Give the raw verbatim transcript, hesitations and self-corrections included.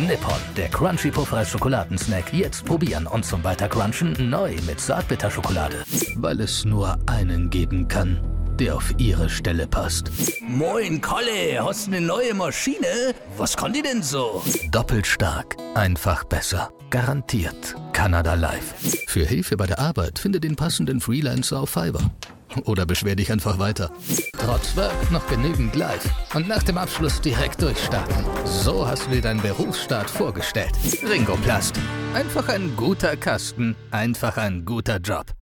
Nippon, der Crunchy Puffreis Schokoladensnack. Jetzt probieren und zum Weitercrunchen neu mit Zartbitterschokolade. Weil es nur einen geben kann, der auf ihre Stelle passt. Moin Kolle, hast du eine neue Maschine? Was kann die denn so? Doppelt stark, einfach besser. Garantiert Kanada Live. Für Hilfe bei der Arbeit finde den passenden Freelancer auf Fiverr. Oder beschwer dich einfach weiter. Trotz Work noch genügend Live. Und nach dem Abschluss direkt durchstarten. So hast du dir deinen Berufsstart vorgestellt. Ringoplast. Einfach ein guter Kasten, einfach ein guter Job.